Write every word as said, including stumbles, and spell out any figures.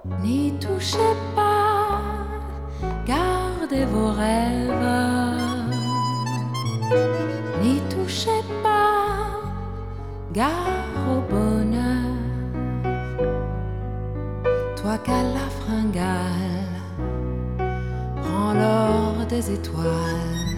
N'y touchez pas, gardez vos rêves. N'y touchez pas, gare au bonheur. Toi qu'à la fringale, prends l'or des étoiles.